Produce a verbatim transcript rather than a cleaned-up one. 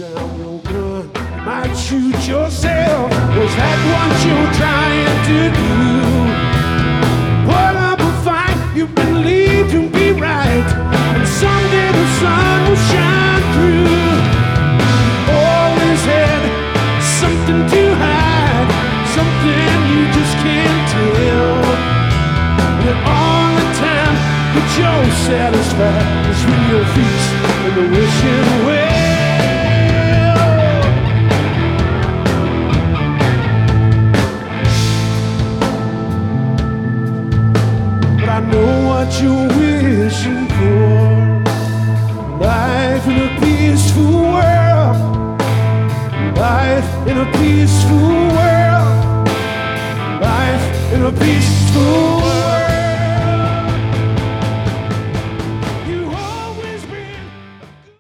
down your gun, might shoot yourself. Was that what you're trying to do? Put up a fight, you believe to be right, and someday the sun will shine through. Always had something to hide, something you just can't tell. And all the time that you're satisfied is when your feet's in the wishing well. But I know what you're wishing for. Life in a peaceful world. Life in a peaceful world. Life in a peaceful world.